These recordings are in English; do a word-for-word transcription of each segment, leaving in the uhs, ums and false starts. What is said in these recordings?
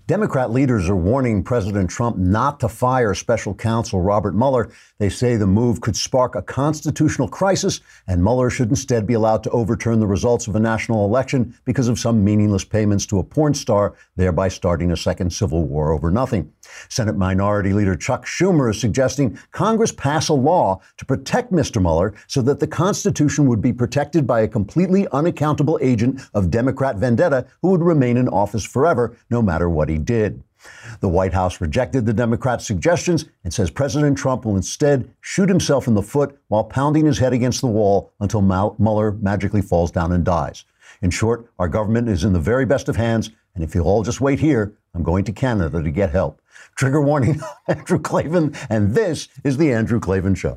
Democrat leaders are warning President Trump not to fire special counsel Robert Mueller. They say the move could spark a constitutional crisis, and Mueller should instead be allowed to overturn the results of a national election because of some meaningless payments to a porn star, thereby starting a second civil war over nothing. Senate Minority Leader Chuck Schumer is suggesting Congress pass a law to protect Mister Mueller so that the Constitution would be protected by a completely unaccountable agent of Democrat vendetta who would remain in office forever, no matter what he did. The White House rejected the Democrats' suggestions and says President Trump will instead shoot himself in the foot while pounding his head against the wall until Mueller magically falls down and dies. In short, our government is in the very best of hands, and if you'll all just wait here, I'm going to Canada to get help. Trigger warning, Andrew Klavan, and this is The Andrew Klavan Show.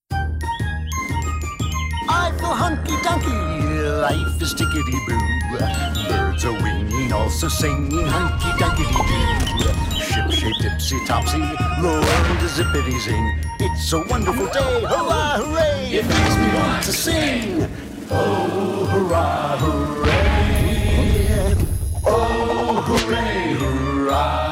I feel hunky-dunky, life is tickety-boo. Birds are winging, also singing hunky-dunky-doo. Ship-shape, tipsy-topsy, the world is zippity-zing. It's a wonderful day, hurrah, hooray! It makes me want to sing. Oh, hurrah, hooray! Oh, hooray, hurrah!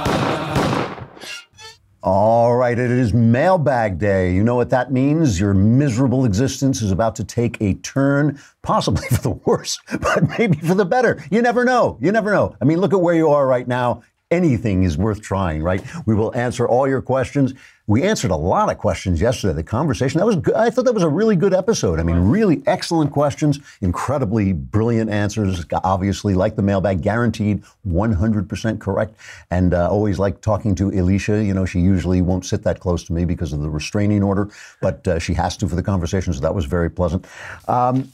All right, it is mailbag day. You know what that means? Your miserable existence is about to take a turn, possibly for the worse, but maybe for the better. You never know. You never know. I mean, look at where you are right now. Anything is worth trying, right? We will answer all your questions. We answered a lot of questions yesterday. The conversation, that was good. I thought that was a really good episode. I mean, really excellent questions, incredibly brilliant answers. Obviously, like the mailbag, guaranteed one hundred percent correct. And uh, always like talking to Alicia. You know, she usually won't sit that close to me because of the restraining order, but uh, she has to for the conversation. So that was very pleasant. Um,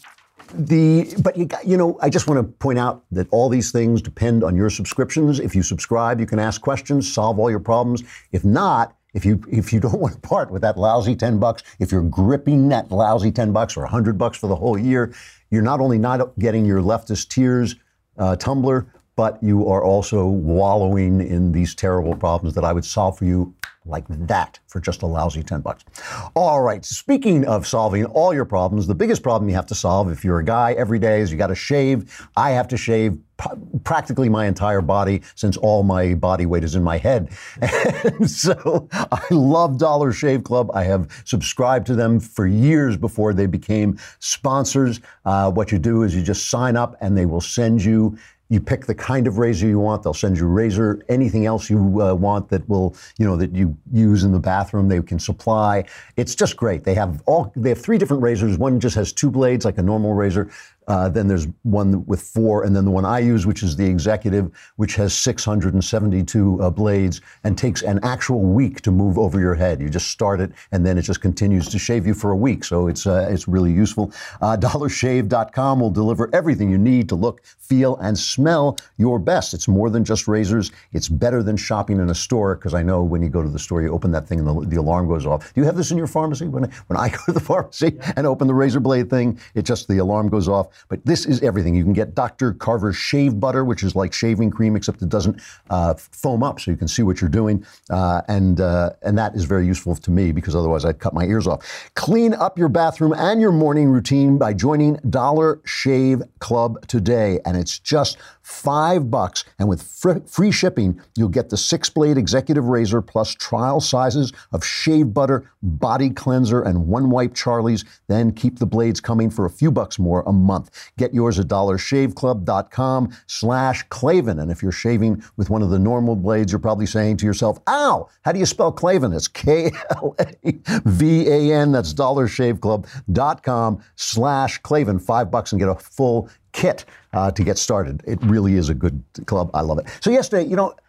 The but you got, you know, I just want to point out that all these things depend on your subscriptions. If you subscribe, you can ask questions, solve all your problems. If not, if you if you don't want to part with that lousy ten bucks, if you're gripping that lousy ten bucks or a hundred bucks for the whole year, you're not only not getting your leftist tears uh, tumbler, but you are also wallowing in these terrible problems that I would solve for you like that for just a lousy ten bucks. All right. Speaking of solving all your problems, the biggest problem you have to solve if you're a guy every day is you got to shave. I have to shave p- practically my entire body since all my body weight is in my head. And so I love Dollar Shave Club. I have subscribed to them for years before they became sponsors. Uh, what you do is you just sign up and they will send you You pick the kind of razor you want. They'll send you a razor, anything else you uh, want that will, you know, that you use in the bathroom, they can supply. It's just great. They have all, they have three different razors. One just has two blades like a normal razor. Uh, then there's one with four, and then the one I use, which is the Executive, which has six hundred seventy-two uh, blades and takes an actual week to move over your head. You just start it, and then it just continues to shave you for a week. So it's uh, it's really useful. Uh, dollar shave dot com will deliver everything you need to look, feel, and smell your best. It's more than just razors. It's better than shopping in a store, because I know when you go to the store, you open that thing and the, the alarm goes off. Do you have this in your pharmacy? When I, when I go to the pharmacy and open the razor blade thing, it just, the alarm goes off. But this is everything. You can get Doctor Carver's Shave Butter, which is like shaving cream, except it doesn't uh, foam up, so you can see what you're doing. Uh, and uh, and that is very useful to me, because otherwise I'd cut my ears off. Clean up your bathroom and your morning routine by joining Dollar Shave Club today. And it's just five bucks. And with fr- free shipping, you'll get the six-blade Executive razor plus trial sizes of shave butter, body cleanser, and one-wipe Charlie's. Then keep the blades coming for a few bucks more a month. Get yours at dollar shave club dot com slash Klavan. And if you're shaving with one of the normal blades, you're probably saying to yourself, ow, how do you spell Klavan? It's K L A V A N. That's dollar shave club dot com slash Klavan. Five bucks and get a full kit uh, to get started. It really is a good club. I love it. So yesterday, you know,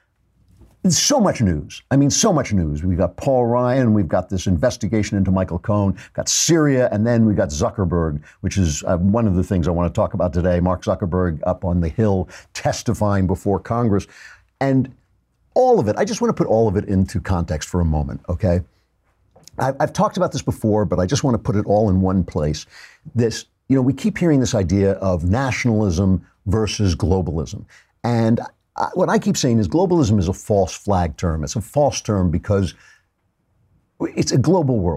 so much news. I mean, so much news. We've got Paul Ryan. We've got this investigation into Michael Cohen. Got Syria. And then we've got Zuckerberg, which is uh, one of the things I want to talk about today. Mark Zuckerberg up on the Hill testifying before Congress. And all of it, I just want to put all of it into context for a moment, okay? I've, I've talked about this before, but I just want to put it all in one place. This, you know, we keep hearing this idea of nationalism versus globalism. And I, what I keep saying is globalism is a false flag term. It's a false term because it's a global world.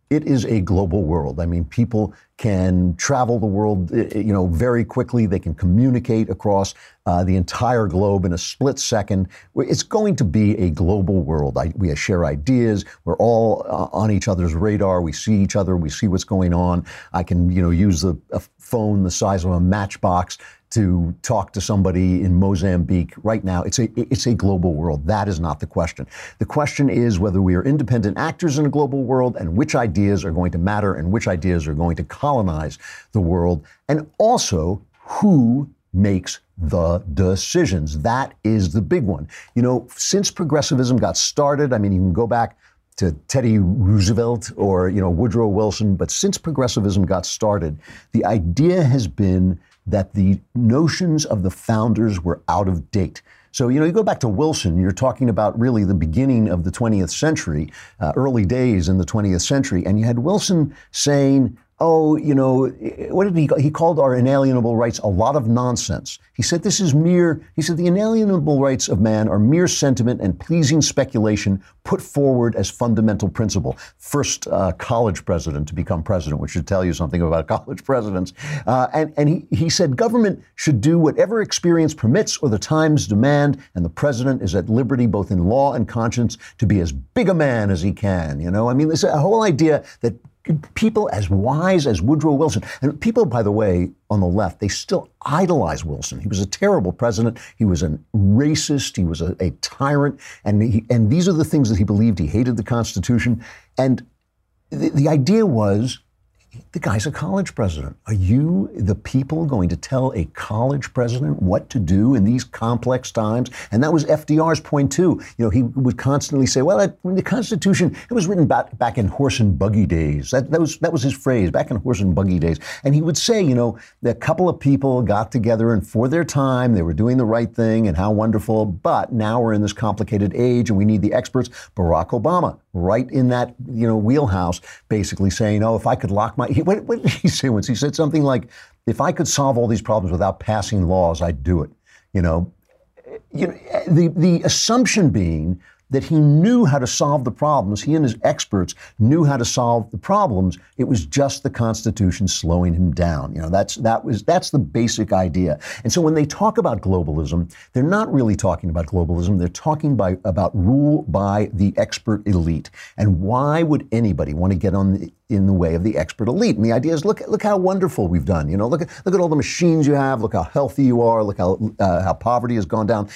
it is a global world. I mean, people can travel the world, you know, very quickly. They can communicate across uh, the entire globe in a split second. It's going to be a global world. I, we share ideas. We're all uh, on each other's radar. We see each other. We see what's going on. I can, you know, use the, a phone the size of a matchbox to talk to somebody in Mozambique right now. It's a it's a global world. That is not the question. The question is whether we are independent actors in a global world and which ideas are going to matter and which ideas are going to colonize the world, and also who makes the decisions. That is the big one. You know, since progressivism got started, I mean, you can go back to Teddy Roosevelt or, you know, Woodrow Wilson, but since progressivism got started, the idea has been that the notions of the founders were out of date. So, you know, you go back to Wilson, you're talking about really the beginning of the twentieth century, uh, early days in the twentieth century, and you had Wilson saying, oh, you know, what did he call? He called our inalienable rights a lot of nonsense. He said this is mere, he said the inalienable rights of man are mere sentiment and pleasing speculation put forward as fundamental principle. First uh, college president to become president, which should tell you something about college presidents. Uh, and and he, he said government should do whatever experience permits or the times demand, and the president is at liberty both in law and conscience to be as big a man as he can. You know, I mean, there's a whole idea that people as wise as Woodrow Wilson, and people, by the way, on the left, they still idolize Wilson. He was a terrible president. He was a racist. He was a, a tyrant. And he, and these are the things that he believed. He hated the Constitution. And the, the idea was, the guy's a college president. Are you, the people, going to tell a college president what to do in these complex times? And that was F D R's point, too. You know, he would constantly say, well, that, the Constitution, it was written back, back in horse and buggy days. That, that was that was his phrase, back in horse and buggy days. And he would say, you know, that a couple of people got together and for their time, they were doing the right thing and how wonderful. But now we're in this complicated age and we need the experts. Barack Obama, right in that, you know, wheelhouse, basically saying, oh, if I could lock my, he, what, what did he say once? He said something like, if I could solve all these problems without passing laws, I'd do it. You know, you know the, the assumption being that he knew how to solve the problems. He and his experts knew how to solve the problems. It was just the Constitution slowing him down. You know, that's that was that's the basic idea. And so when they talk about globalism, they're not really talking about globalism. They're talking by, about rule by the expert elite. And why would anybody want to get on the, in the way of the expert elite? And the idea is, look, look how wonderful we've done. You know, look at look at all the machines you have. Look how healthy you are. Look how uh, how poverty has gone down.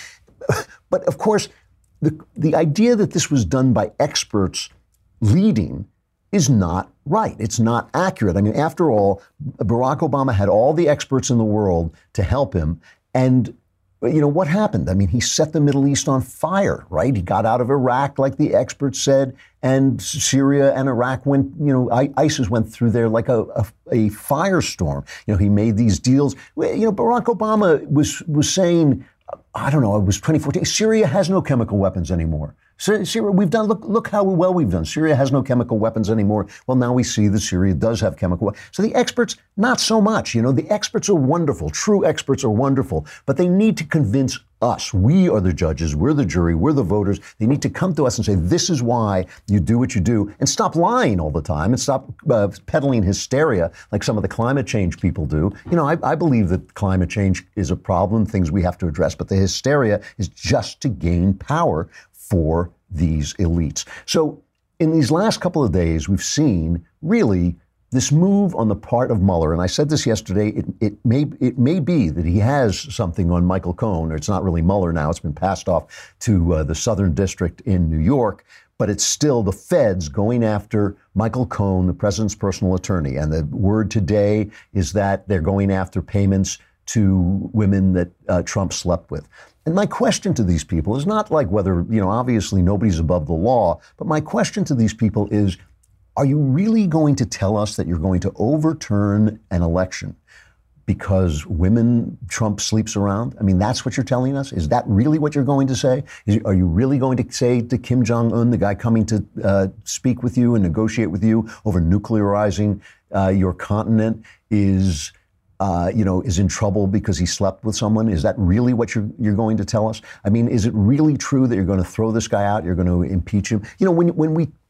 But of course, The, the idea that this was done by experts leading is not right. It's not accurate. I mean, after all, Barack Obama had all the experts in the world to help him. And, you know, what happened? I mean, he set the Middle East on fire, right? He got out of Iraq, like the experts said, and Syria and Iraq went, you know, ISIS went through there like a, a, a firestorm. You know, he made these deals. You know, Barack Obama was was saying, I don't know, it was twenty fourteen. Syria has no chemical weapons anymore. Syria, we've done, look, look how well we've done. Syria has no chemical weapons anymore. Well, now we see that Syria does have chemical weapons. So the experts, not so much. You know, the experts are wonderful. True experts are wonderful. But they need to convince us. We are the judges. We're the jury. We're the voters. They need to come to us and say, this is why you do what you do, and stop lying all the time and stop uh, peddling hysteria like some of the climate change people do. You know, I, I believe that climate change is a problem, things we have to address, but the hysteria is just to gain power for these elites. So in these last couple of days, we've seen really this move on the part of Mueller, and I said this yesterday, it, it may it may be that he has something on Michael Cohen, or it's not really Mueller now, it's been passed off to uh, the Southern District in New York, but it's still the feds going after Michael Cohen, the president's personal attorney. And the word today is that they're going after payments to women that uh, Trump slept with. And my question to these people is not like whether, you know, obviously nobody's above the law, but my question to these people is, are you really going to tell us that you're going to overturn an election because women Trump sleeps around? I mean, that's what you're telling us? Is that really what you're going to say? Is, are you really going to say to Kim Jong-un, the guy coming to uh, speak with you and negotiate with you over nuclearizing uh, your continent, is... Uh, you know, is in trouble because he slept with someone? Is that really what you're you're going to tell us? I mean, is it really true that you're going to throw this guy out? You're going to impeach him? You know, when when we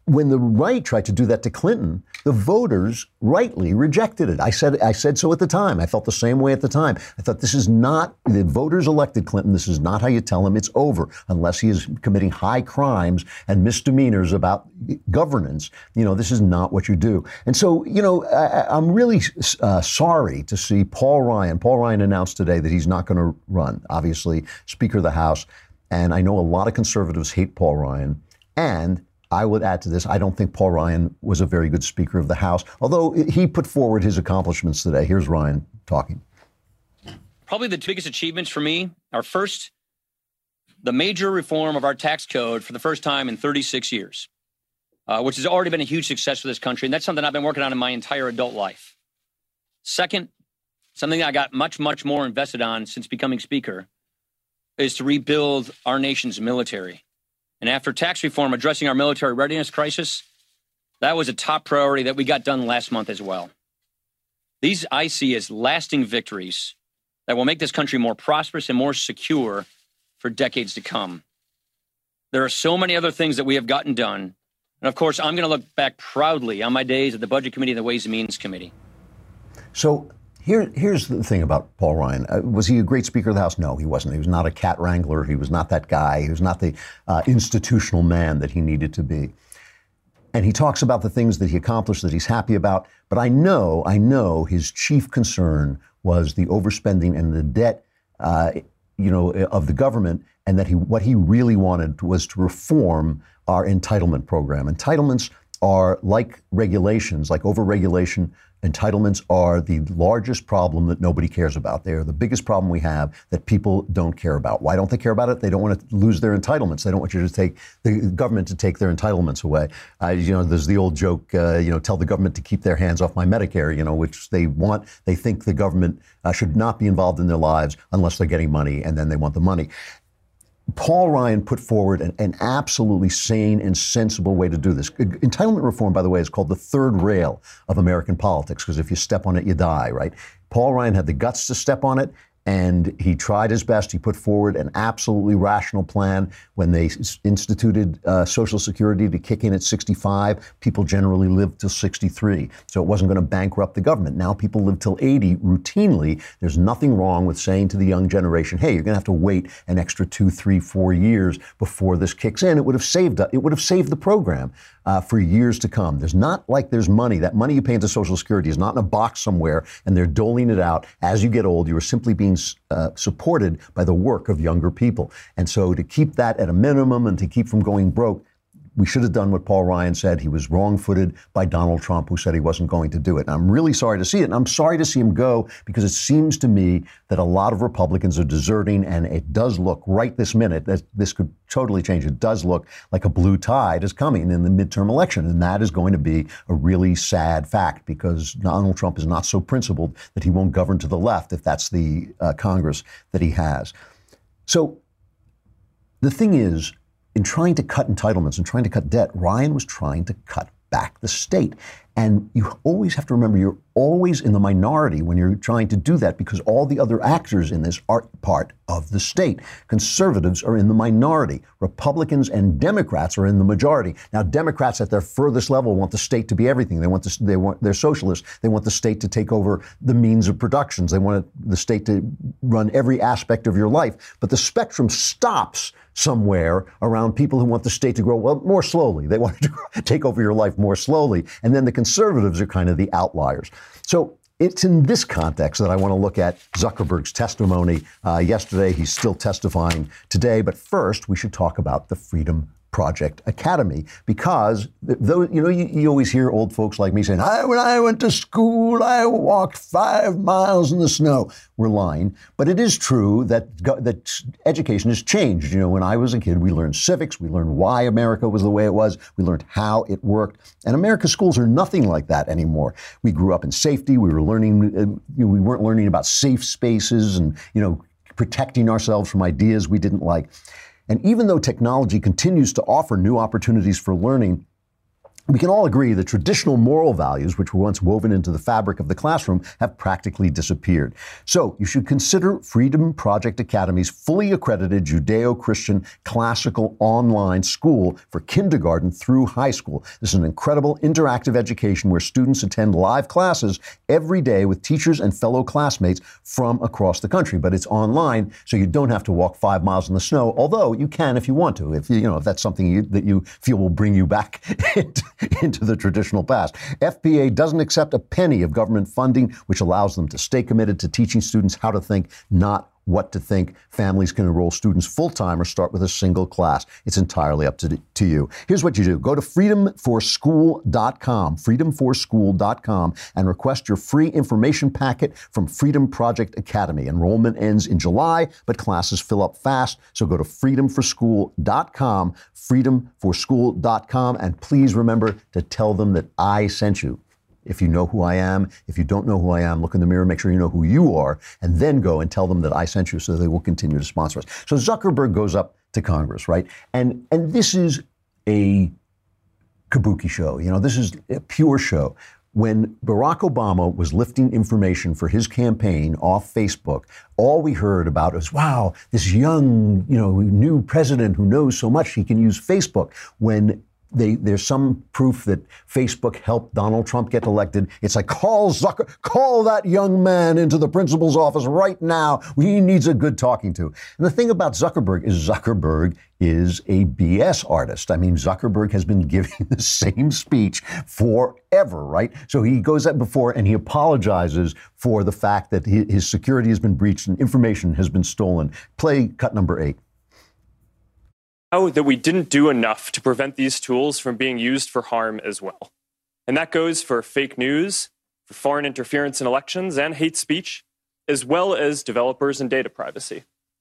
when the right tried to do that to Clinton, the voters rightly rejected it. I said I said so at the time. I felt the same way at the time. I thought this is not, the voters elected Clinton. This is not how you tell him it's over unless he is committing high crimes and misdemeanors about governance. You know, this is not what you do. And so, you know, I, I'm really uh, sorry to see Paul Ryan. Paul Ryan announced today that he's not going to run, obviously, Speaker of the House. And I know a lot of conservatives hate Paul Ryan. And I would add to this, I don't think Paul Ryan was a very good Speaker of the House, although he put forward his accomplishments today. Here's Ryan talking. Probably the biggest achievements for me are, first, the major reform of our tax code for the first time in thirty-six years, uh, which has already been a huge success for this country. And that's something I've been working on in my entire adult life. Second, something I got much, much more invested on since becoming Speaker is to rebuild our nation's military. And after tax reform addressing our military readiness crisis, that was a top priority that we got done last month as well. These I see as lasting victories that will make this country more prosperous and more secure for decades to come. There are so many other things that we have gotten done. And of course, I'm going to look back proudly on my days at the Budget Committee and the Ways and Means Committee. So Here, here's the thing about Paul Ryan. Uh, was he a great Speaker of the House? No, he wasn't. He was not a cat wrangler. He was not that guy. He was not the uh, institutional man that he needed to be. And he talks about the things that he accomplished that he's happy about. But I know, I know his chief concern was the overspending and the debt, uh, you know, of the government, and that he what he really wanted was to reform our entitlement program. Entitlements are like regulations, like overregulation. Entitlements are the largest problem that nobody cares about. They're the biggest problem we have that people don't care about. Why don't they care about it? They don't want to lose their entitlements. They don't want you to take the government to take their entitlements away. Uh, you know, there's the old joke, uh, you know, tell the government to keep their hands off my Medicare, you know, which they want. They think the government uh, should not be involved in their lives unless they're getting money, and then they want the money. Paul Ryan put forward an, an absolutely sane and sensible way to do this. Entitlement reform, by the way, is called the third rail of American politics, because if you step on it, you die, right? Paul Ryan had the guts to step on it, and he tried his best. He put forward an absolutely rational plan. When they instituted uh, Social Security to kick in at sixty-five, people generally lived till sixty-three. So it wasn't going to bankrupt the government. Now people live till eighty routinely. There's nothing wrong with saying to the young generation, hey, you're going to have to wait an extra two, three, four years before this kicks in. It would have saved it would have saved the program uh, for years to come. There's not like there's money. That money you pay into Social Security is not in a box somewhere, and they're doling it out. As you get old, you are simply being Uh, supported by the work of younger people. And so to keep that at a minimum and to keep from going broke, we should have done what Paul Ryan said. He was wrong-footed by Donald Trump, who said he wasn't going to do it. And I'm really sorry to see it. And I'm sorry to see him go, because it seems to me that a lot of Republicans are deserting. And it does look right this minute that this could totally change. It does look like a blue tide is coming in the midterm election. And that is going to be a really sad fact, because Donald Trump is not so principled that he won't govern to the left if that's the uh, Congress that he has. So the thing is, in trying to cut entitlements and trying to cut debt, Ryan was trying to cut back the state. And you always have to remember, you're always in the minority when you're trying to do that, because all the other actors in this are part of the state. Conservatives are in the minority. Republicans and Democrats are in the majority. Now, Democrats at their furthest level want the state to be everything. They want this, they want, they're socialists. They want the state to take over the means of productions. They want the state to run every aspect of your life. But the spectrum stops somewhere around people who want the state to grow, well, more slowly. They want to take over your life more slowly. And then the conservatives are kind of the outliers. So it's in this context that I want to look at Zuckerberg's testimony uh, yesterday. He's still testifying today. But first, we should talk about the Freedom Project Academy, because though, you know, you, you always hear old folks like me saying, I, when I went to school, I walked five miles in the snow. We're lying. But it is true that, that education has changed. You know, when I was a kid, we learned civics. We learned why America was the way it was. We learned how it worked. And America's schools are nothing like that anymore. We grew up in safety. We were learning, uh, we weren't learning about safe spaces and, you know, protecting ourselves from ideas we didn't like. And even though technology continues to offer new opportunities for learning, We can all agree that traditional moral values, which were once woven into the fabric of the classroom, have practically disappeared. So you should consider Freedom Project Academy's fully accredited Judeo-Christian classical online school for kindergarten through high school. This is an incredible interactive education where students attend live classes every day with teachers and fellow classmates from across the country. But it's online, so you don't have to walk five miles in the snow, although you can if you want to, if you know if that's something you, that you feel will bring you back into into the traditional past. F P A doesn't accept a penny of government funding, which allows them to stay committed to teaching students how to think, not what to think. Families can enroll students full-time or start with a single class. It's entirely up to, to you. Here's what you do. Go to freedom for school dot com, freedom for school dot com, and request your free information packet from Freedom Project Academy. Enrollment ends in July, but classes fill up fast. So go to freedom for school dot com, freedom for school dot com, and please remember to tell them that I sent you. If you know who I am, if you don't know who I am, look in the mirror, make sure you know who you are, and then go and tell them that I sent you so they will continue to sponsor us. So Zuckerberg goes up to Congress, right? And and this is a kabuki show. You know, this is a pure show. When Barack Obama was lifting information for his campaign off Facebook, all we heard about was, wow, this young, you know, new president who knows so much, he can use Facebook. When They, there's some proof that Facebook helped Donald Trump get elected. It's like, call Zucker, call that young man into the principal's office right now. He needs a good talking to. And the thing about Zuckerberg is Zuckerberg is a B S artist. I mean, Zuckerberg has been giving the same speech forever, right? So he goes up before and he apologizes for the fact that his security has been breached and information has been stolen. Play cut number eight. That we didn't do enough to prevent these tools from being used for harm as well. And that goes for fake news, for foreign interference in elections and hate speech, as well as developers and data privacy.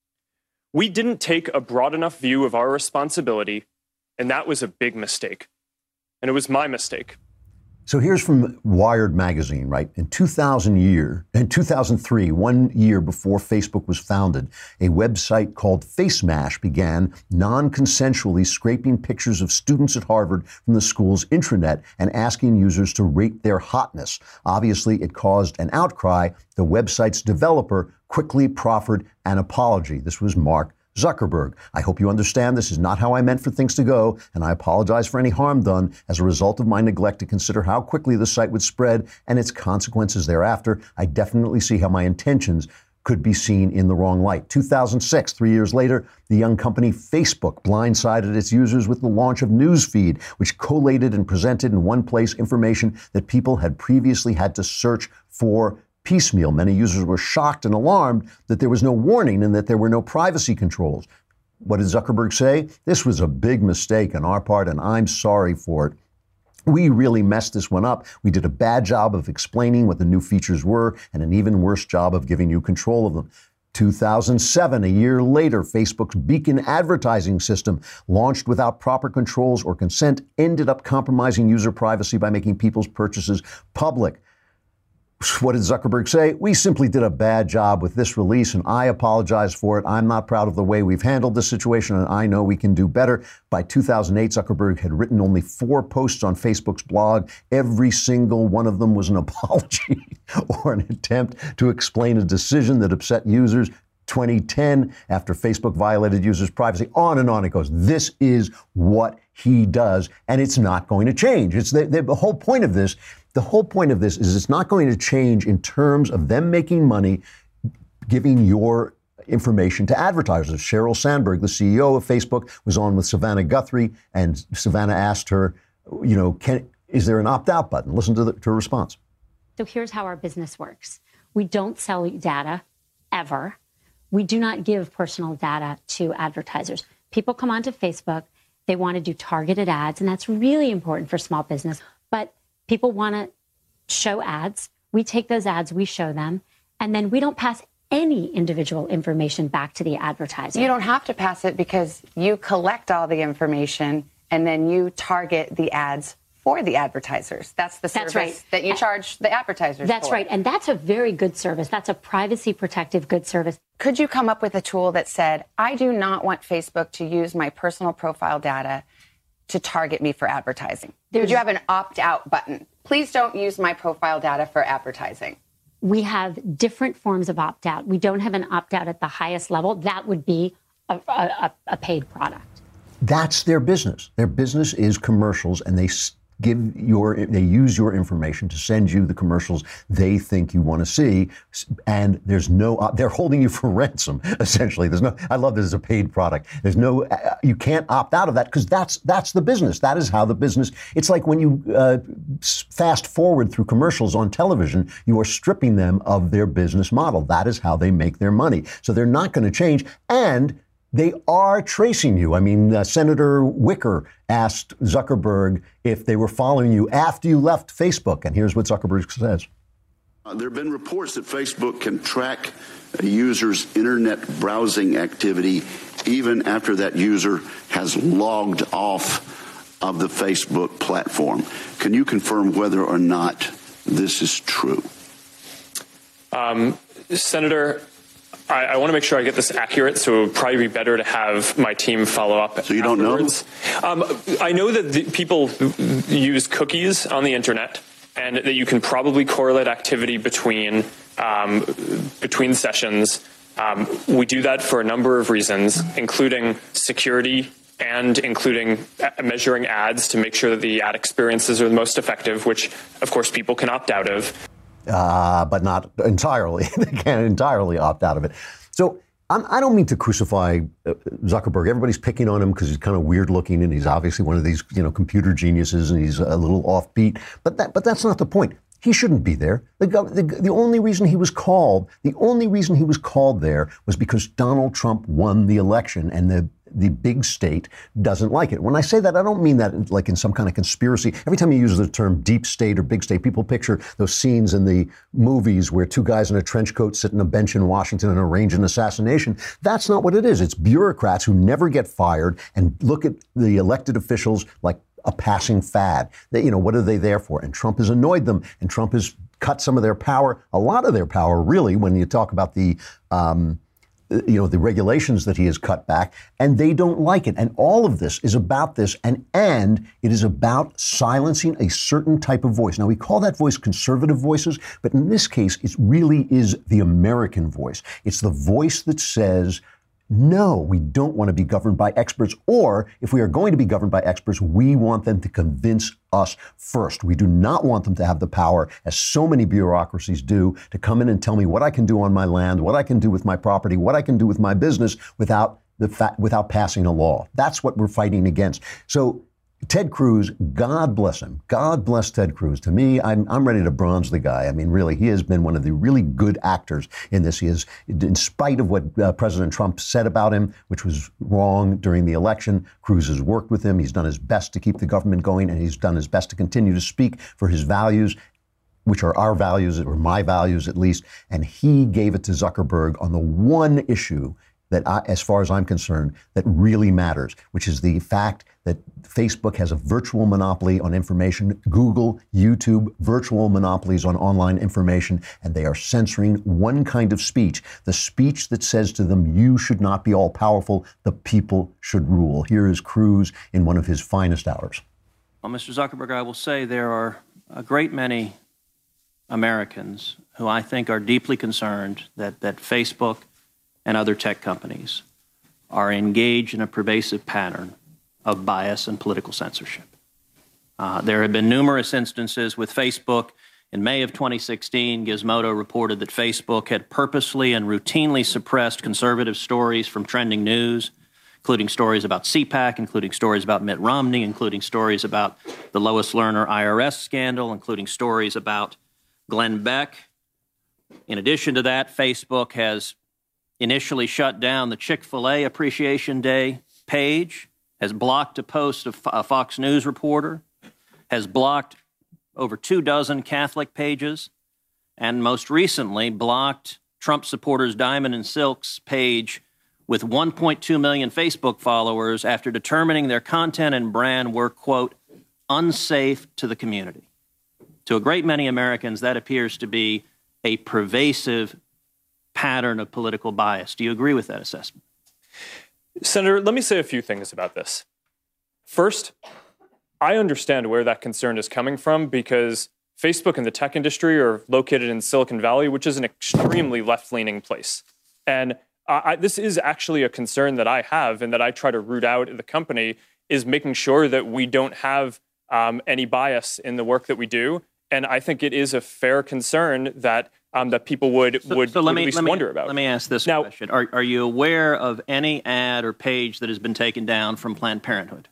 We didn't take a broad enough view of our responsibility, and that was a big mistake. And it was my mistake. So here's from Wired magazine, right? In two thousand year, in two thousand three, one year before Facebook was founded, a website called FaceMash began non-consensually scraping pictures of students at Harvard from the school's intranet and asking users to rate their hotness. Obviously, it caused an outcry. The website's developer quickly proffered an apology. This was Mark Zuckerberg. I hope you understand this is not how I meant for things to go, and I apologize for any harm done as a result of my neglect to consider how quickly the site would spread and its consequences thereafter. I definitely see how my intentions could be seen in the wrong light. two thousand six, three years later, the young company Facebook blindsided its users with the launch of Newsfeed, which collated and presented in one place information that people had previously had to search for piecemeal. Many users were shocked and alarmed that there was no warning and that there were no privacy controls. What did Zuckerberg say? This was a big mistake on our part, and I'm sorry for it. We really messed this one up. We did a bad job of explaining what the new features were and an even worse job of giving you control of them. two thousand seven, a year later, Facebook's beacon advertising system, launched without proper controls or consent, ended up compromising user privacy by making people's purchases public. What did Zuckerberg say? We simply did a bad job with this release, and I apologize for it. I'm not proud of the way we've handled this situation, and I know we can do better. By two thousand eight, Zuckerberg had written only four posts on Facebook's blog. Every single one of them was an apology or an attempt to explain a decision that upset users. twenty ten, after Facebook violated users' privacy, on and on it goes. This is what he does, and it's not going to change. It's the, the whole point of this. The whole point of this is it's not going to change in terms of them making money, giving your information to advertisers. Sheryl Sandberg, the C E O of Facebook, was on with Savannah Guthrie, and Savannah asked her, you know, can, is there an opt-out button? Listen to, the, to her response. So here's how our business works. We don't sell data, ever. We do not give personal data to advertisers. People come onto Facebook, they want to do targeted ads, and that's really important for small business. But people want to show ads. We take those ads, we show them, and then we don't pass any individual information back to the advertiser. You don't have to pass it because you collect all the information and then you target the ads for the advertisers. That's the service that's right. that you charge the advertisers That's for. right. And that's a very good service. That's a privacy protective good service. Could you come up with a tool that said, I do not want Facebook to use my personal profile data to target me for advertising? There's- Would you have an opt-out button? Please don't use my profile data for advertising. We have different forms of opt-out. We don't have an opt-out at the highest level. That would be a, a, a paid product. That's their business. Their business is commercials, and they give your, they use your information to send you the commercials they think you want to see. And there's no, they're holding you for ransom, essentially. There's no, I love this as a paid product. There's no, you can't opt out of that because that's, that's the business. That is how the business, it's like when you uh, fast forward through commercials on television, you are stripping them of their business model. That is how they make their money. So they're not going to change. And they are tracing you. I mean, uh, Senator Wicker asked Zuckerberg if they were following you after you left Facebook. And here's what Zuckerberg says. Uh, there have been reports that Facebook can track a user's internet browsing activity even after that user has logged off of the Facebook platform. Can you confirm whether or not this is true? Um, Senator, I, I want to make sure I get this accurate, so it would probably be better to have my team follow up. So you don't afterwards. know? Um, I know that the people use cookies on the internet, and that you can probably correlate activity between um, between sessions. Um, we do that for a number of reasons, including security and including measuring ads to make sure that the ad experiences are the most effective, which, of course, people can opt out of. Uh, but not entirely. They can't entirely opt out of it. So I'm, I don't mean to crucify uh, Zuckerberg. Everybody's picking on him because he's kind of weird looking, and he's obviously one of these, you know, computer geniuses, and he's a little offbeat. But that, but that's not the point. He shouldn't be there. The, the, the only reason he was called, the only reason he was called there was because Donald Trump won the election, and the the big state doesn't like it. When I say that, I don't mean that like in some kind of conspiracy. Every time you use the term deep state or big state, people picture those scenes in the movies where two guys in a trench coat sit on a bench in Washington and arrange an assassination. That's not what it is. It's bureaucrats who never get fired and look at the elected officials like a passing fad. They, you know, what are they there for? And Trump has annoyed them, and Trump has cut some of their power, a lot of their power, really, when you talk about the um, you know, the regulations that he has cut back, and they don't like it. And all of this is about this, and, and it is about silencing a certain type of voice. Now, we call that voice conservative voices, but in this case, it really is the American voice. It's the voice that says, no, we don't want to be governed by experts. Or if we are going to be governed by experts, we want them to convince us first. We do not want them to have the power, as so many bureaucracies do, to come in and tell me what I can do on my land, what I can do with my property, what I can do with my business without the fa- without passing a law. That's what we're fighting against. So Ted Cruz, God bless him. God bless Ted Cruz. To me, I'm, I'm ready to bronze the guy. I mean, really, he has been one of the really good actors in this. He is, in spite of what uh, President Trump said about him, which was wrong during the election, Cruz has worked with him. He's done his best to keep the government going, and he's done his best to continue to speak for his values, which are our values, or my values at least. And he gave it to Zuckerberg on the one issue that, I, as far as I'm concerned, that really matters, which is the fact that Facebook has a virtual monopoly on information, Google, YouTube, virtual monopolies on online information, and they are censoring one kind of speech, the speech that says to them, you should not be all powerful, the people should rule. Here is Cruz in one of his finest hours. Well, Mister Zuckerberg, I will say there are a great many Americans who I think are deeply concerned that, that Facebook and other tech companies are engaged in a pervasive pattern of bias and political censorship. Uh, there have been numerous instances with Facebook. In May of twenty sixteen, Gizmodo reported that Facebook had purposely and routinely suppressed conservative stories from trending news, including stories about C PAC, including stories about Mitt Romney, including stories about the Lois Lerner I R S scandal, including stories about Glenn Beck. In addition to that, Facebook has initially shut down the Chick-fil-A Appreciation Day page, has blocked a post of a Fox News reporter, has blocked over two dozen Catholic pages, and most recently blocked Trump supporters Diamond and Silk's page with one point two million Facebook followers after determining their content and brand were, quote, unsafe to the community. To a great many Americans, that appears to be a pervasive pattern of political bias. Do you agree with that assessment? Senator, let me say a few things about this. First, I understand where that concern is coming from because Facebook and the tech industry are located in Silicon Valley, which is an extremely left-leaning place. And uh, I, this is actually a concern that I have and that I try to root out in the company is making sure that we don't have um, any bias in the work that we do. And I think it is a fair concern that um, that people would, so, would, so let would me, at least let me, wonder about. Let me ask this now, question. Are, are you aware of any ad or page that has been taken down from Planned Parenthood?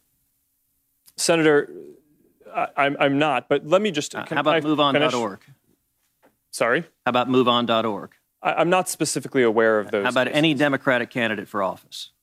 Senator, I, I'm, I'm not, but let me just... Uh, how about move on dot org? Sorry? How about move on dot org? I, I'm not specifically aware of those. How about cases. any Democratic candidate for office?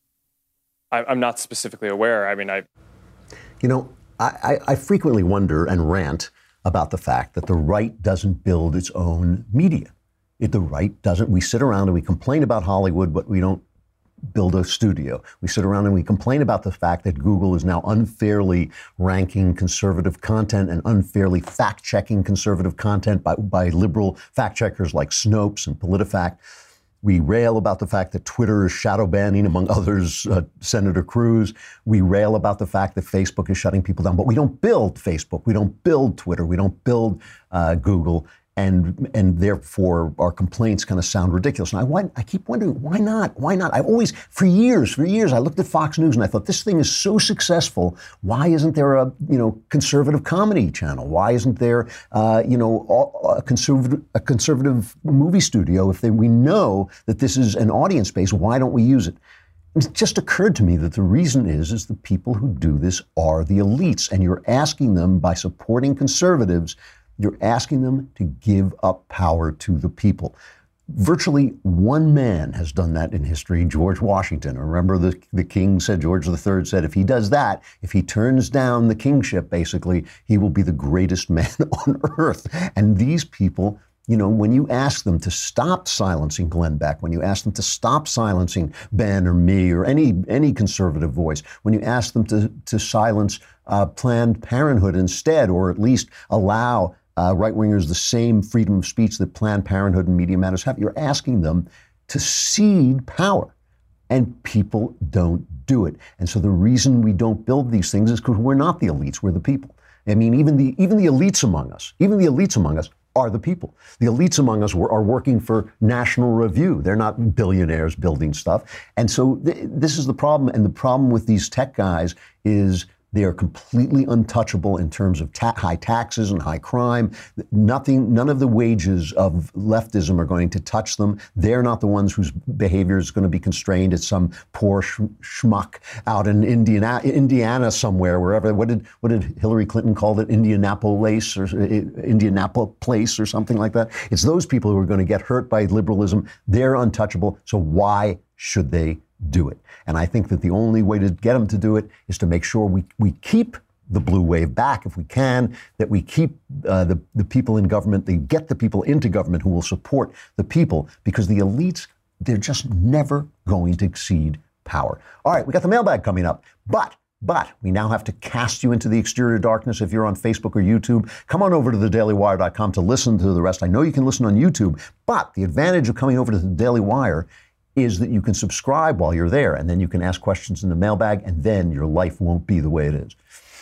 I, I'm not specifically aware. I mean, I... You know, I, I, I frequently wonder and rant about the fact that the right doesn't build its own media. It, the right doesn't. We sit around and we complain about Hollywood, but we don't build a studio. We sit around and we complain about the fact that Google is now unfairly ranking conservative content and unfairly fact-checking conservative content by, by liberal fact-checkers like Snopes and PolitiFact. We rail about the fact that Twitter is shadow banning, among others, uh, Senator Cruz. We rail about the fact that Facebook is shutting people down. But we don't build Facebook. We don't build Twitter. We don't build uh, Google. And and therefore, our complaints kind of sound ridiculous. And I, I keep wondering, why not? Why not? I always, for years, for years, I looked at Fox News and I thought, this thing is so successful. Why isn't there a, you know, conservative comedy channel? Why isn't there, uh, you know, a conservative, a conservative movie studio? If they, we know that this is an audience base, why don't we use it? It just occurred to me that the reason is, is the people who do this are the elites. And you're asking them, by supporting conservatives, you're asking them to give up power to the people. Virtually one man has done that in history, George Washington. Remember, the, the king said, George the Third said, if he does that, if he turns down the kingship, basically, he will be the greatest man on earth. And these people, you know, when you ask them to stop silencing Glenn Beck, when you ask them to stop silencing Ben or me or any any conservative voice, when you ask them to, to silence uh, Planned Parenthood instead, or at least allow Uh, right-wingers the same freedom of speech that Planned Parenthood and Media Matters have, you're asking them to cede power. And people don't do it. And so the reason we don't build these things is because we're not the elites, we're the people. I mean, even the even the elites among us, even the elites among us are the people. The elites among us were, are working for National Review. They're not billionaires building stuff. And so th- this is the problem. And the problem with these tech guys is they are completely untouchable in terms of ta- high taxes and high crime. Nothing, none of the wages of leftism are going to touch them. They're not the ones whose behavior is going to be constrained. It's some poor sh- schmuck out in Indiana, Indiana somewhere, wherever. What did what did Hillary Clinton call it? Indianapolis or uh, Indianapolis Place or something like that. It's those people who are going to get hurt by liberalism. They're untouchable. So why should they do it? And I think that the only way to get them to do it is to make sure we, we keep the blue wave back if we can, that we keep uh, the, the people in government, they get the people into government who will support the people, because the elites, they're just never going to cede power. All right, we got the mailbag coming up, but But we now have to cast you into the exterior darkness. If you're on Facebook or YouTube, come on over to the daily wire dot com to listen to the rest. I know you can listen on YouTube, but the advantage of coming over to the Daily Wire is that you can subscribe while you're there, and then you can ask questions in the mailbag, and then your life won't be the way it is.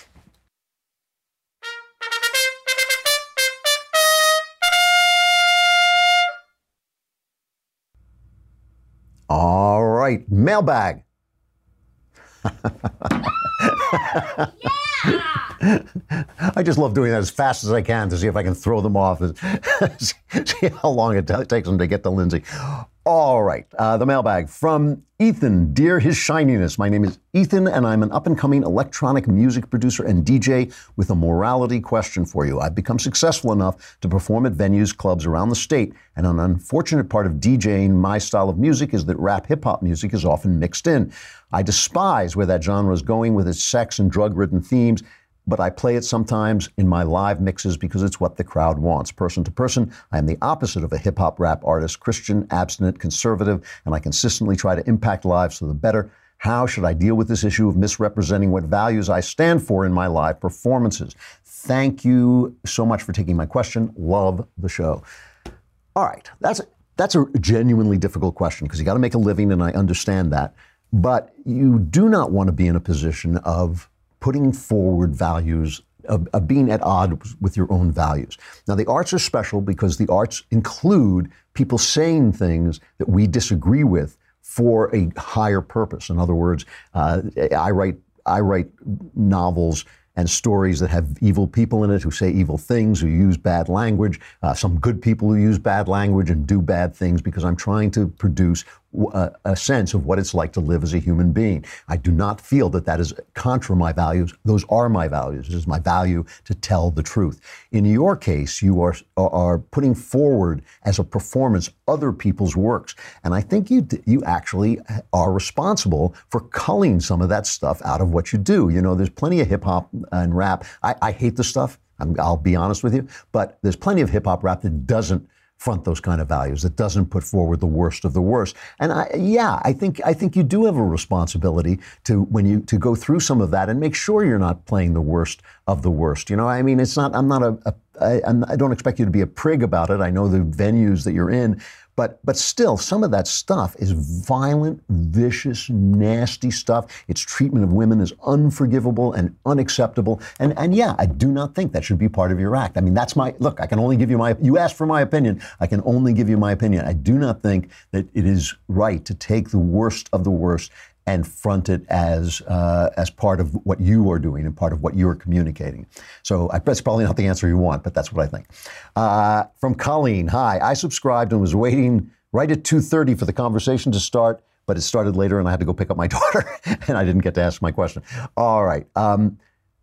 All right, mailbag. I just love doing that as fast as I can to see if I can throw them off, see how long it t- takes them to get to Lindsay. All right, uh, the mailbag from Ethan. Dear His Shininess, my name is Ethan, and I'm an up-and-coming electronic music producer and D J with a morality question for you. I've become successful enough to perform at venues, clubs around the state, and an unfortunate part of DJing my style of music is that rap hip-hop music is often mixed in. I despise where that genre is going with its sex and drug-ridden themes, but I play it sometimes in my live mixes because it's what the crowd wants. Person to person, I am the opposite of a hip-hop rap artist, Christian, abstinent, conservative, and I consistently try to impact lives for the better. How should I deal with this issue of misrepresenting what values I stand for in my live performances? Thank you so much for taking my question. Love the show. All right, that's a, that's a genuinely difficult question because you got to make a living, and I understand that. But you do not want to be in a position of putting forward values, of, of being at odds with your own values. Now, the arts are special because the arts include people saying things that we disagree with for a higher purpose. In other words, uh, I write I write novels and stories that have evil people in it who say evil things, who use bad language, uh, some good people who use bad language and do bad things, because I'm trying to produce a, a sense of what it's like to live as a human being. I do not feel that that is contra my values. Those are my values. It is my value to tell the truth. In your case, you are are putting forward as a performance other people's works. And I think you you actually are responsible for culling some of that stuff out of what you do. You know, there's plenty of hip hop and rap. I, I hate the stuff. I'm, I'll be honest with you. But there's plenty of hip hop rap that doesn't front those kind of values, that doesn't put forward the worst of the worst. And I, yeah, I think I think you do have a responsibility to when you to go through some of that and make sure you're not playing the worst of the worst. You know, I mean, it's not. I'm not a. a I, I'm, I don't expect you to be a prig about it. I know the venues that you're in. But but still, some of that stuff is violent, vicious, nasty stuff. Its treatment of women is unforgivable and unacceptable. And and yeah, I do not think that should be part of your act. I mean, that's my, look, I can only give you my, you asked for my opinion. I can only give you my opinion. I do not think that it is right to take the worst of the worst and front it as uh, as part of what you are doing and part of what you are communicating. So I, that's probably not the answer you want, but that's what I think. Uh, from Colleen, hi, I subscribed and was waiting right at two thirty for the conversation to start, but it started later and I had to go pick up my daughter and I didn't get to ask my question. All right. Um,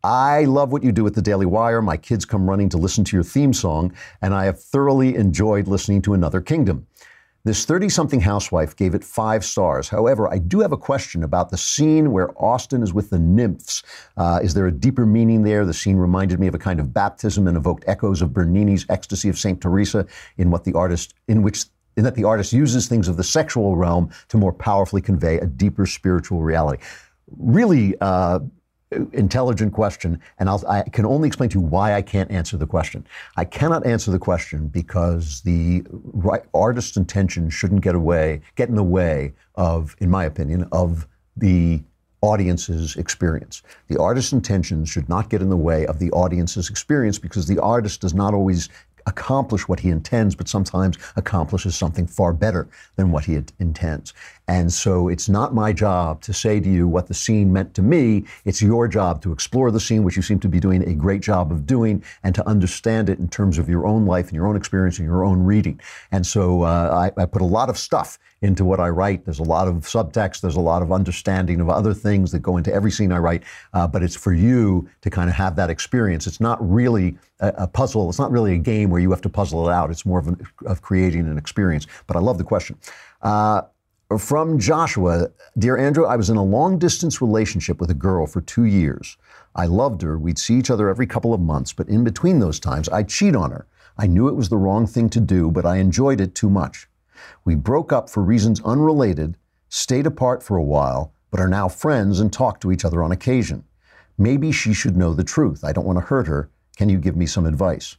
I love what you do at the Daily Wire. My kids come running to listen to your theme song, and I have thoroughly enjoyed listening to Another Kingdom. This thirty-something housewife gave it five stars. However, I do have a question about the scene where Austin is with the nymphs. Uh, is there a deeper meaning there? The scene reminded me of a kind of baptism and evoked echoes of Bernini's Ecstasy of Saint Teresa, in what the artist, in which, in that the artist uses things of the sexual realm to more powerfully convey a deeper spiritual reality. Really, uh, intelligent question, and I'll, I can only explain to you why I can't answer the question. I cannot answer the question because the right, artist's intention shouldn't get away, get in the way of, in my opinion, of the audience's experience. The artist's intentions should not get in the way of the audience's experience, because the artist does not always accomplish what he intends, but sometimes accomplishes something far better than what he intends. And so it's not my job to say to you what the scene meant to me. It's your job to explore the scene, which you seem to be doing a great job of doing, and to understand it in terms of your own life and your own experience and your own reading. And so uh, I, I put a lot of stuff into what I write. There's a lot of subtext. There's a lot of understanding of other things that go into every scene I write. Uh, but it's for you to kind of have that experience. It's not really a, a puzzle. It's not really a game where you have to puzzle it out. It's more of, an, of creating an experience. But I love the question. Uh, From Joshua, dear Andrew, I was in a long-distance relationship with a girl for two years. I loved her. We'd see each other every couple of months, but in between those times, I'd cheat on her. I knew it was the wrong thing to do, but I enjoyed it too much. We broke up for reasons unrelated, stayed apart for a while, but are now friends and talk to each other on occasion. Maybe she should know the truth. I don't want to hurt her. Can you give me some advice?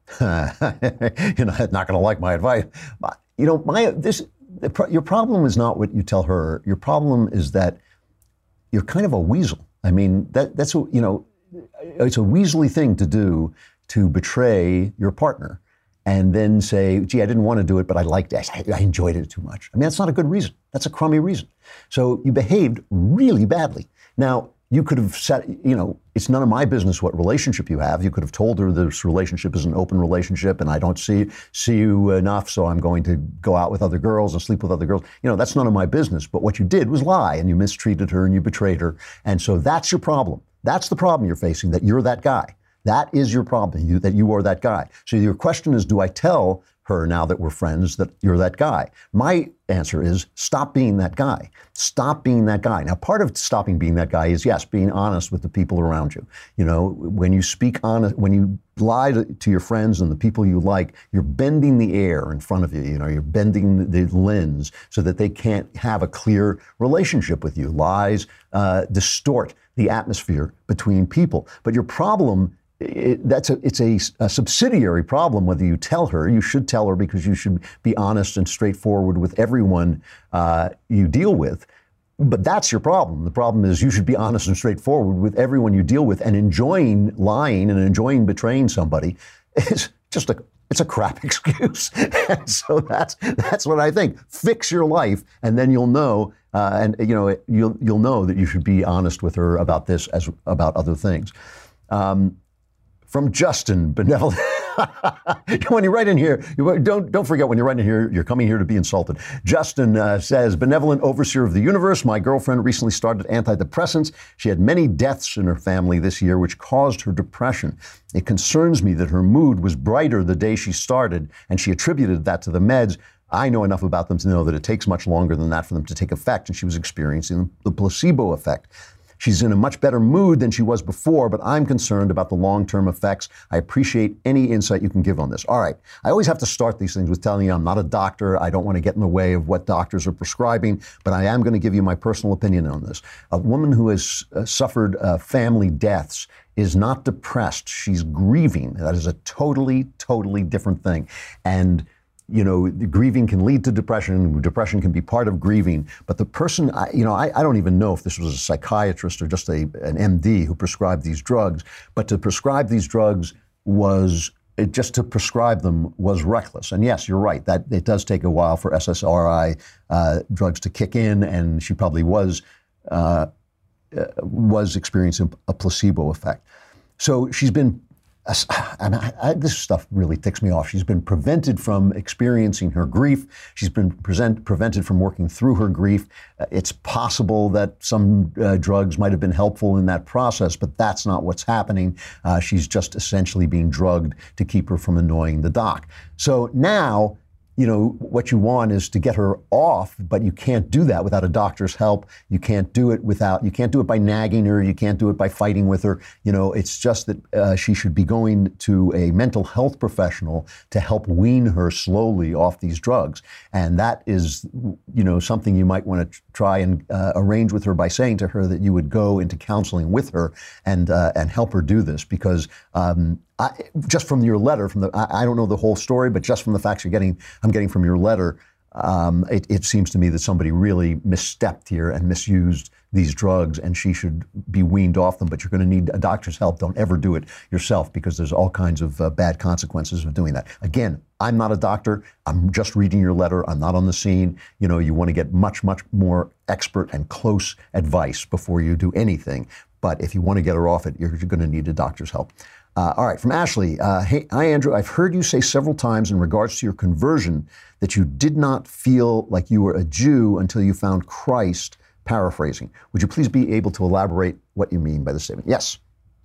You're not, not going to like my advice. You know, my this... Your problem is not what you tell her. Your problem is that you're kind of a weasel. I mean, that that's, a, you know, it's a weaselly thing to do, to betray your partner and then say, gee, I didn't want to do it, but I liked it. I enjoyed it too much. I mean, that's not a good reason. That's a crummy reason. So you behaved really badly. Now, you could have said, you know, it's none of my business what relationship you have. You could have told her this relationship is an open relationship and I don't see see you enough, so I'm going to go out with other girls and sleep with other girls. You know, that's none of my business. But what you did was lie, and you mistreated her and you betrayed her. And so that's your problem. That's the problem you're facing, that you're that guy. That is your problem, you, that you are that guy. So your question is, do I tell her now that we're friends that you're that guy? My answer is, stop being that guy. Stop being that guy. Now, part of stopping being that guy is, yes, being honest with the people around you. You know, when you speak honest, when you lie to, to your friends and the people you like, you're bending the air in front of you. You know, you're bending the lens so that they can't have a clear relationship with you. Lies uh, distort the atmosphere between people. But your problem, It, that's a, it's a, a subsidiary problem whether you tell her. You should tell her because you should be honest and straightforward with everyone uh, you deal with. but that's your problem. The problem is you should be honest and straightforward with everyone you deal with, and enjoying lying and enjoying betraying somebody is just a it's a crap excuse. And so that's that's what I think. Fix your life, and then you'll know, uh, and you know you'll you'll know that you should be honest with her about this as about other things. Um, from Justin, benevolent. When you write in here, you don't don't forget when you write in here, you're coming here to be insulted. Justin uh, says, benevolent overseer of the universe, my girlfriend recently started antidepressants. She had many deaths in her family this year, which caused her depression. It concerns me that her mood was brighter the day she started, and she attributed that to the meds. I know enough about them to know that it takes much longer than that for them to take effect, and she was experiencing the placebo effect. She's in a much better mood than she was before, but I'm concerned about the long-term effects. I appreciate any insight you can give on this. All right. I always have to start these things with telling you I'm not a doctor. I don't want to get in the way of what doctors are prescribing, but I am going to give you my personal opinion on this. A woman who has uh, suffered uh, family deaths is not depressed. She's grieving. That is a totally, totally different thing. And you know, grieving can lead to depression. Depression can be part of grieving. But the person, I, you know, I, I don't even know if this was a psychiatrist or just a, an M D who prescribed these drugs. But to prescribe these drugs was, it, just to prescribe them was reckless. And yes, you're right, that it does take a while for S S R I uh, drugs to kick in. And she probably was, uh, uh, was experiencing a placebo effect. So she's been And I, I, this stuff really ticks me off. She's been prevented from experiencing her grief. She's been present, prevented from working through her grief. Uh, it's possible that some uh, drugs might have been helpful in that process, but that's not what's happening. Uh, she's just essentially being drugged to keep her from annoying the doc. So now, you know, what you want is to get her off, but you can't do that without a doctor's help. You can't do it without, you can't do it by nagging her. You can't do it by fighting with her. You know, it's just that uh, she should be going to a mental health professional to help wean her slowly off these drugs. And that is, you know, something you might want to try and uh, arrange with her by saying to her that you would go into counseling with her and, uh, and help her do this, because um, I, just from your letter, from the I, I don't know the whole story, but just from the facts you're getting, I'm getting from your letter, um, it, it seems to me that somebody really misstepped here and misused these drugs, and she should be weaned off them. But you're going to need a doctor's help. Don't ever do it yourself, because there's all kinds of uh, bad consequences of doing that. Again, I'm not a doctor. I'm just reading your letter. I'm not on the scene. You know, you want to get much, much more expert and close advice before you do anything. But if you want to get her off it, you're going to need a doctor's help. Uh, all right, from Ashley. Uh, hey, hi, Andrew. I've heard you say several times in regards to your conversion that you did not feel like you were a Jew until you found Christ, paraphrasing. Would you please be able to elaborate what you mean by the statement? Yes.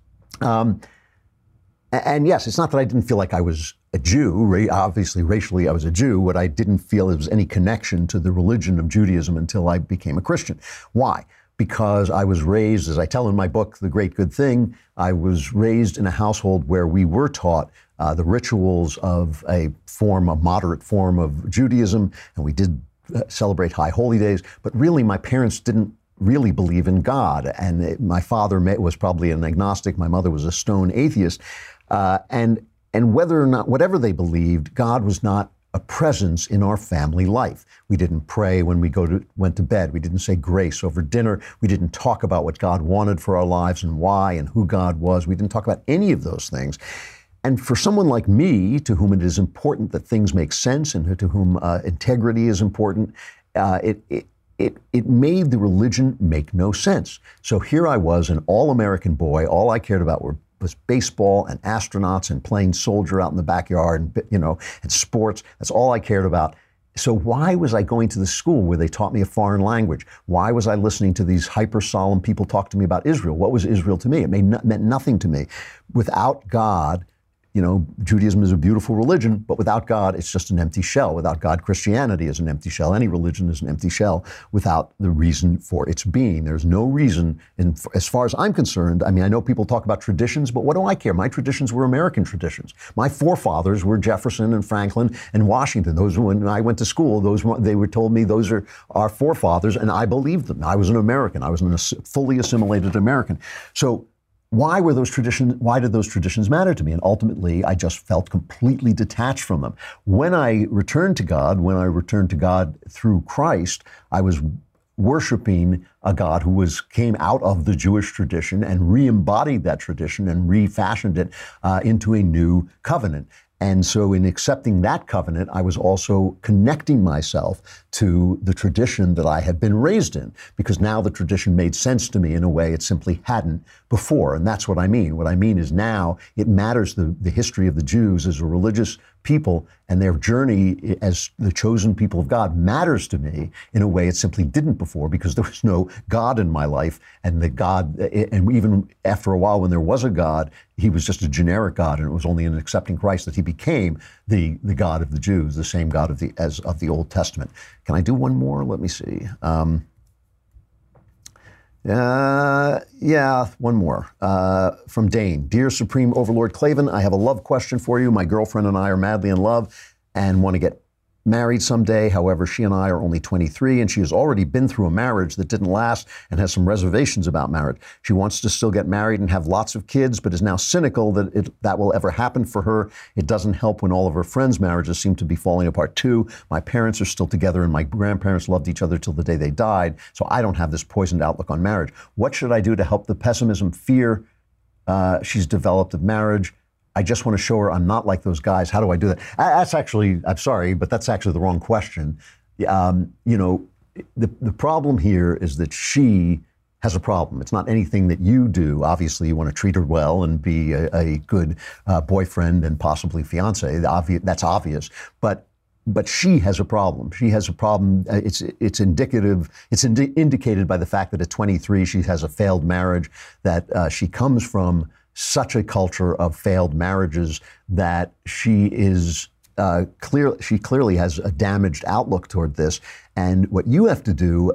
Um, and yes, it's not that I didn't feel like I was a Jew. Obviously, racially, I was a Jew. What I didn't feel there was any connection to the religion of Judaism until I became a Christian. Why? Because I was raised, as I tell in my book, The Great Good Thing, I was raised in a household where we were taught uh, the rituals of a form, a moderate form of Judaism, and we did uh, celebrate high holy days. But really, my parents didn't really believe in God. And it, my father may, was probably an agnostic. My mother was a stone atheist. Uh, and, and whether or not, whatever they believed, God was not a presence in our family life. We didn't pray when we go to, went to bed. We didn't say grace over dinner. We didn't talk about what God wanted for our lives and why and who God was. We didn't talk about any of those things. And for someone like me, to whom it is important that things make sense and to whom uh, integrity is important, uh, it, it It, it made the religion make no sense. So here I was, an all-American boy. All I cared about were, was baseball and astronauts and playing soldier out in the backyard and, you know, and sports. That's all I cared about. So why was I going to the school where they taught me a foreign language? Why was I listening to these hyper-solemn people talk to me about Israel? What was Israel to me? It made no, meant nothing to me. Without God, you know, Judaism is a beautiful religion, but without God, it's just an empty shell. Without God, Christianity is an empty shell. Any religion is an empty shell without the reason for its being. There's no reason, in, as far as I'm concerned. I mean, I know people talk about traditions, but what do I care? My traditions were American traditions. My forefathers were Jefferson and Franklin and Washington. Those were, when I went to school, those were, they were told me those are our forefathers, and I believed them. I was an American. I was a fully assimilated American. So Why were those traditions, why did those traditions matter to me? And ultimately, I just felt completely detached from them. When I returned to God, when I returned to God through Christ, I was worshiping a God who was came out of the Jewish tradition and re-embodied that tradition and refashioned it uh, into a new covenant. And so in accepting that covenant, I was also connecting myself to the tradition that I had been raised in, because now the tradition made sense to me in a way it simply hadn't before. And that's what I mean. What I mean is now it matters the, the history of the Jews as a religious people and their journey as the chosen people of God matters to me in a way it simply didn't before, because there was no God in my life. And the God, and even after a while when there was a God, he was just a generic God, and it was only in accepting Christ that he became the, the God of the Jews, the same God of the as of the Old Testament. Can I do one more? Let me see. Um, uh, yeah, one more. Uh, from Dane. Dear Supreme Overlord Klavan, I have a love question for you. My girlfriend and I are madly in love and want to get married someday. However, she and I are only twenty-three, and she has already been through a marriage that didn't last and has some reservations about marriage. She wants to still get married and have lots of kids, but is now cynical that it, that will ever happen for her. It doesn't help when all of her friends' marriages seem to be falling apart too. My parents are still together, and my grandparents loved each other till the day they died, so I don't have this poisoned outlook on marriage. What should I do to help the pessimism, fear uh, she's developed of marriage? I just want to show her I'm not like those guys. How do I do that? That's actually, I'm sorry, but that's actually the wrong question. Um, you know, the, the problem here is that she has a problem. It's not anything that you do. Obviously, you want to treat her well and be a, a good uh, boyfriend and possibly fiance. Obvi- that's obvious. But But she has a problem. She has a problem. It's it's indicative. It's indi- indicated by the fact that at twenty-three she has a failed marriage, that uh, she comes from such a culture of failed marriages, that she is uh, clear. She clearly has a damaged outlook toward this. And what you have to do,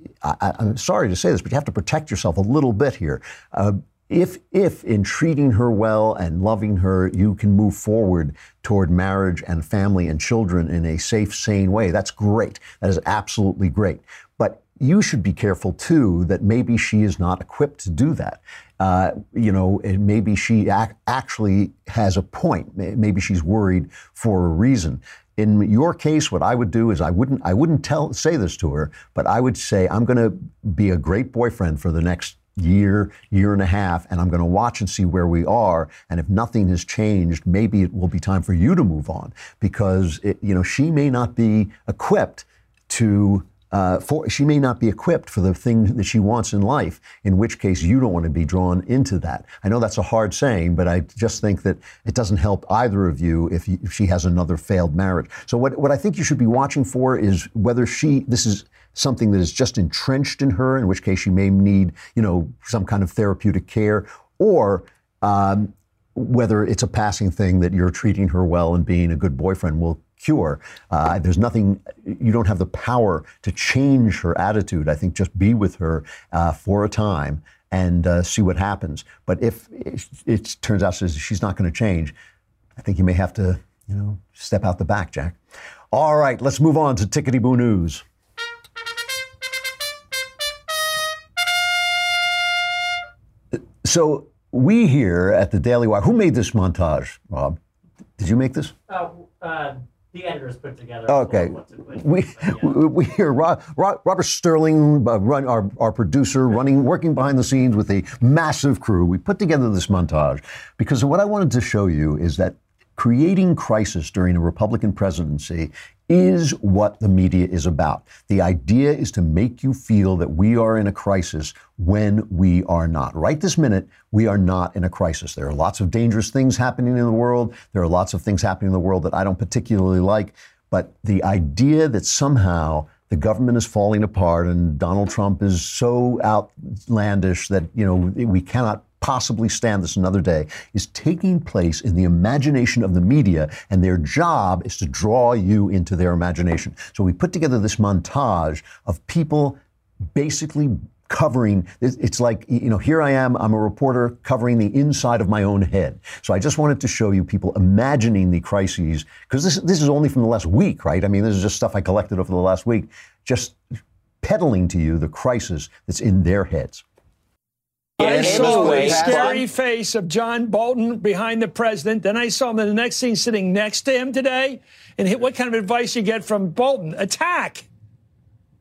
I, I'm sorry to say this, but you have to protect yourself a little bit here. Uh, If, if in treating her well and loving her, you can move forward toward marriage and family and children in a safe, sane way, that's great. That is absolutely great. But you should be careful, too, that maybe she is not equipped to do that. Uh, you know, maybe she ac- actually has a point. Maybe she's worried for a reason. In your case, what I would do is I wouldn't I wouldn't tell say this to her, but I would say, I'm going to be a great boyfriend for the next year, year and a half, and I'm going to watch and see where we are. And if nothing has changed, maybe it will be time for you to move on, because it, you know, she may not be equipped to. Uh, for, she may not be equipped for the thing that she wants in life, in which case you don't want to be drawn into that. I know that's a hard saying, but I just think that it doesn't help either of you if, you, if she has another failed marriage. So what, what I think you should be watching for is whether she, this is something that is just entrenched in her, in which case she may need, you know, some kind of therapeutic care, or um, whether it's a passing thing that you're treating her well and being a good boyfriend will cure. Uh, there's nothing, you don't have the power to change her attitude. I think just be with her uh, for a time and uh, see what happens. But if it, it turns out she's not going to change, I think you may have to, you know, step out the back, Jack. All right, let's move on to Tickety Boo News. So we here at the Daily Wire, who made this montage, Rob? Did you make this? Uh, uh, the editors put together. Okay. We, yeah. we we hear Rob, Robert Sterling, uh, run our, our producer, running, working behind the scenes with a massive crew. We put together this montage because what I wanted to show you is that creating crisis during a Republican presidency is what the media is about. The idea is to make you feel that we are in a crisis when we are not. Right this minute, we are not in a crisis. There are lots of dangerous things happening in the world. There are lots of things happening in the world that I don't particularly like. But the idea that somehow the government is falling apart and Donald Trump is so outlandish that, you know, we cannot possibly stand this another day is taking place in the imagination of the media, and their job is to draw you into their imagination. So we put together this montage of people basically covering, it's like, you know, here I am, I'm a reporter covering the inside of my own head. So I just wanted to show you people imagining the crises, because this, this is only from the last week, right? I mean, this is just stuff I collected over the last week, just peddling to you the crisis that's in their heads. I saw the scary face of John Bolton behind the president. Then I saw him in the next scene sitting next to him today. And what kind of advice you get from Bolton? Attack.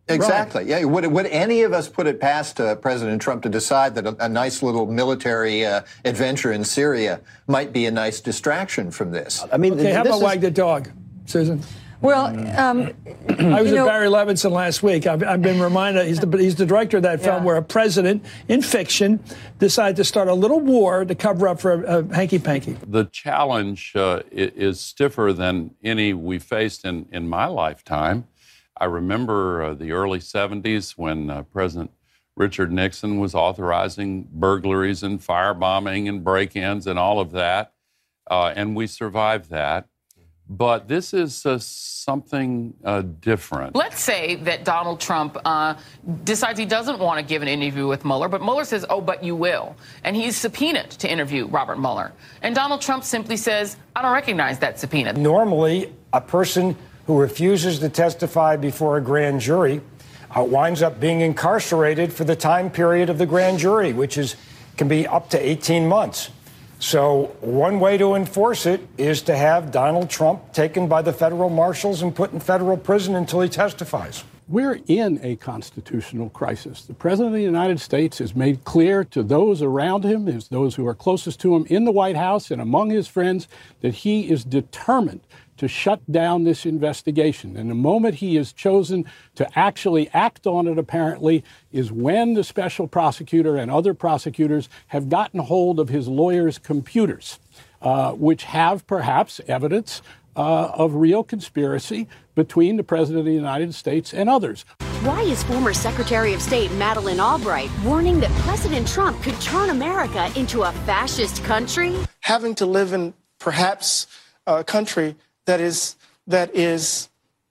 Exactly. Right. Yeah. Would, would any of us put it past uh, President Trump to decide that a, a nice little military uh, adventure in Syria might be a nice distraction from this? I mean, okay, how about is... wag the dog, Susan? Well, um, I was you know, at Barry Levinson last week. I've, I've been reminded, he's the, he's the director of that film yeah. where a president in fiction decided to start a little war to cover up for a, a hanky-panky. The challenge uh, is stiffer than any we faced in, in my lifetime. I remember uh, the early seventies when uh, President Richard Nixon was authorizing burglaries and firebombing and break-ins and all of that, uh, and we survived that. But this is uh, something uh, different. Let's say that Donald Trump uh, decides he doesn't want to give an interview with Mueller, but Mueller says, oh, but you will. And he's subpoenaed to interview Robert Mueller. And Donald Trump simply says, I don't recognize that subpoena. Normally, a person who refuses to testify before a grand jury uh, winds up being incarcerated for the time period of the grand jury, which is can be up to eighteen months. So one way to enforce it is to have Donald Trump taken by the federal marshals and put in federal prison until he testifies. We're in a constitutional crisis. The President of the United States has made clear to those around him, as those who are closest to him in the White House and among his friends, that he is determined to shut down this investigation. And the moment he has chosen to actually act on it, apparently, is when the special prosecutor and other prosecutors have gotten hold of his lawyers' computers, uh, which have perhaps evidence uh, of real conspiracy between the President of the United States and others. Why is former Secretary of State Madeleine Albright warning that President Trump could turn America into a fascist country? Having to live in perhaps a country that is, that is,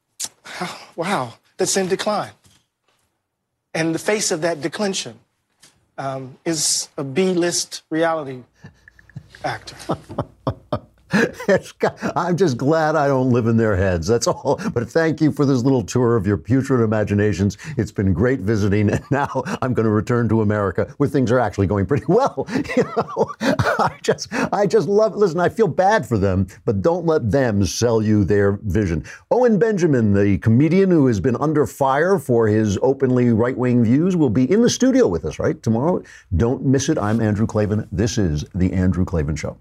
wow, that's in decline. And the face of that declension um, is a B-list reality actor. I'm just glad I don't live in their heads. That's all. But thank you for this little tour of your putrid imaginations. It's been great visiting. And now I'm going to return to America where things are actually going pretty well. You know, I just, I just love, listen, I feel bad for them, but don't let them sell you their vision. Owen Benjamin, the comedian who has been under fire for his openly right-wing views, will be in the studio with us, right, tomorrow. Don't miss it. I'm Andrew Klavan. This is The Andrew Klavan Show.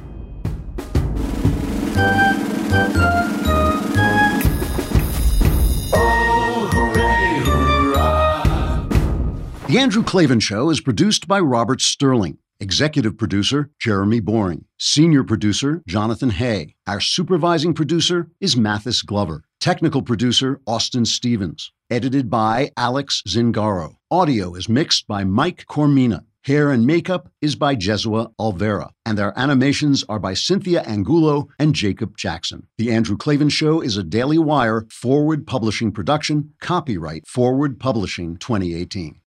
The Andrew Klavan Show is produced by Robert Sterling. Executive producer, Jeremy Boring. Senior producer, Jonathan Hay. Our supervising producer is Mathis Glover. Technical producer, Austin Stevens. Edited by Alex Zingaro. Audio is mixed by Mike Cormina. Hair and makeup is by Jesua Alvera. And our animations are by Cynthia Angulo and Jacob Jackson. The Andrew Klavan Show is a Daily Wire Forward Publishing production. Copyright Forward Publishing twenty eighteen.